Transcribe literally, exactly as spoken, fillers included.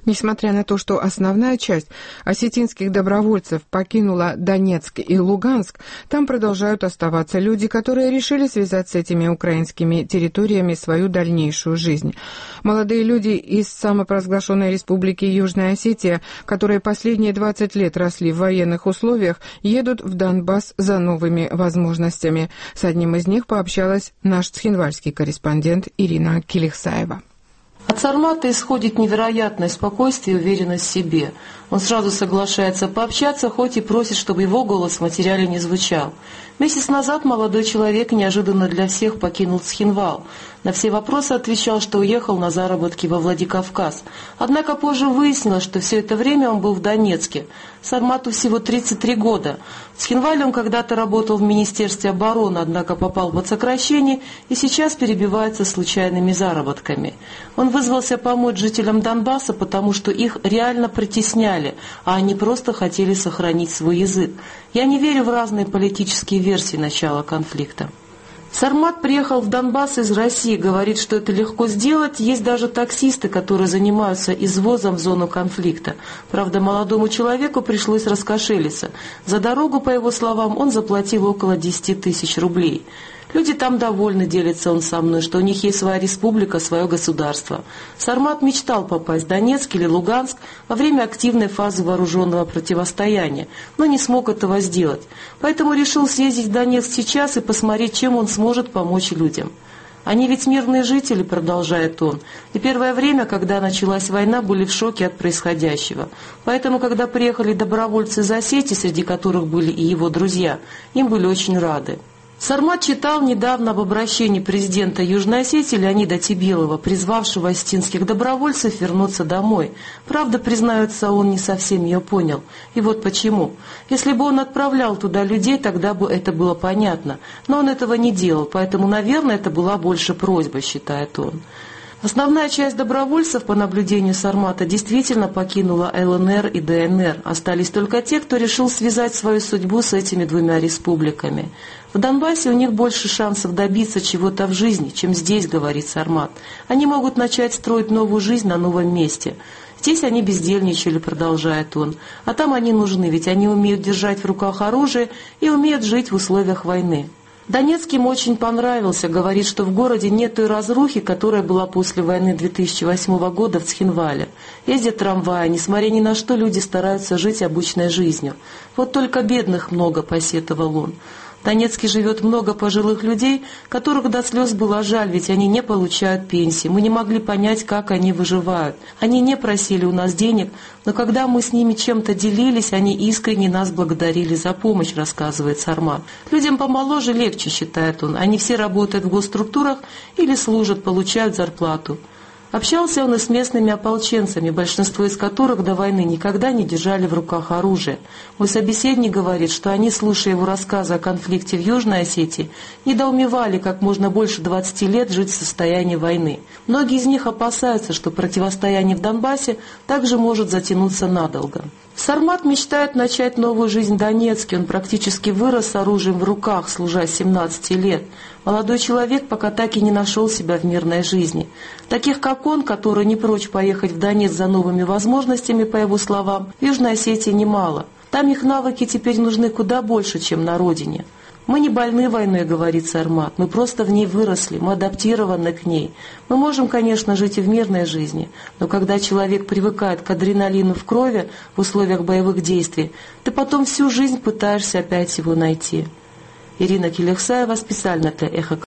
Несмотря на то, что основная часть осетинских добровольцев покинула Донецк и Луганск, там продолжают оставаться люди, которые решили связать с этими украинскими территориями свою дальнейшую жизнь. Молодые люди из самопровозглашенной республики Южная Осетия, которые последние двадцать лет росли в военных условиях, едут в Донбасс за новыми возможностями. С одним из них пообщалась наш цхинвальский корреспондент Ирина Килихсаева. От Сармата исходит невероятное спокойствие и уверенность в себе. Он сразу соглашается пообщаться, хоть и просит, чтобы его голос в материале не звучал. Месяц назад молодой человек неожиданно для всех покинул Цхинвал. На все вопросы отвечал, что уехал на заработки во Владикавказ. Однако позже выяснилось, что все это время он был в Донецке. Сармату всего тридцать три года. В Цхинвале он когда-то работал в Министерстве обороны, однако попал под сокращение и сейчас перебивается случайными заработками. Он вызвался помочь жителям Донбасса, потому что их реально притесняли, а они просто хотели сохранить свой язык. Я не верю в разные политические версии начала конфликта. Сармат приехал в Донбасс из России, говорит, что это легко сделать. Есть даже таксисты, которые занимаются извозом в зону конфликта. Правда, молодому человеку пришлось раскошелиться. За дорогу, по его словам, он заплатил около десять тысяч рублей. Люди там довольны, делится он со мной, что у них есть своя республика, свое государство. Сармат мечтал попасть в Донецк или Луганск во время активной фазы вооруженного противостояния, но не смог этого сделать. Поэтому решил съездить в Донецк сейчас и посмотреть, чем он сможет помочь людям. Они ведь мирные жители, продолжает он, и первое время, когда началась война, были в шоке от происходящего. Поэтому, когда приехали добровольцы из Осетии, среди которых были и его друзья, им были очень рады. Сармат читал недавно об обращении президента Южной Осетии Леонида Тебелова, призвавшего осетинских добровольцев вернуться домой. Правда, признается, он не совсем ее понял. И вот почему. Если бы он отправлял туда людей, тогда бы это было понятно. Но он этого не делал, поэтому, наверное, это была больше просьба, считает он. Основная часть добровольцев, по наблюдению Сармата, действительно покинула ЛНР и ДНР. Остались только те, кто решил связать свою судьбу с этими двумя республиками. В Донбассе у них больше шансов добиться чего-то в жизни, чем здесь, говорит Сармат. Они могут начать строить новую жизнь на новом месте. Здесь они бездельничали, продолжает он. А там они нужны, ведь они умеют держать в руках оружие и умеют жить в условиях войны. Донецк им очень понравился, говорит, что в городе нет той разрухи, которая была после войны две тысячи восьмого года в Цхинвале. Ездят трамваи, несмотря ни на что, люди стараются жить обычной жизнью. Вот только бедных много, посетовал он. В Донецке живет много пожилых людей, которых до слез было жаль, ведь они не получают пенсии. Мы не могли понять, как они выживают. Они не просили у нас денег, но когда мы с ними чем-то делились, они искренне нас благодарили за помощь, рассказывает Сармат. Людям помоложе легче, считает он. Они все работают в госструктурах или служат, получают зарплату. Общался он и с местными ополченцами, большинство из которых до войны никогда не держали в руках оружие. Мой собеседник говорит, что они, слушая его рассказы о конфликте в Южной Осетии, недоумевали, как можно больше двадцати лет жить в состоянии войны. Многие из них опасаются, что противостояние в Донбассе также может затянуться надолго. Сармат мечтает начать новую жизнь в Донецке. Он практически вырос с оружием в руках, служа с семнадцати лет. Молодой человек пока так и не нашел себя в мирной жизни. Таких, как он, которые не прочь поехать в Донецк за новыми возможностями, по его словам, в Южной Осетии немало. Там их навыки теперь нужны куда больше, чем на родине. «Мы не больны войной», — говорит Сармат, «мы просто в ней выросли, мы адаптированы к ней. Мы можем, конечно, жить и в мирной жизни, но когда человек привыкает к адреналину в крови в условиях боевых действий, ты потом всю жизнь пытаешься опять его найти». Ирина Килихсаева специально для «Эхо».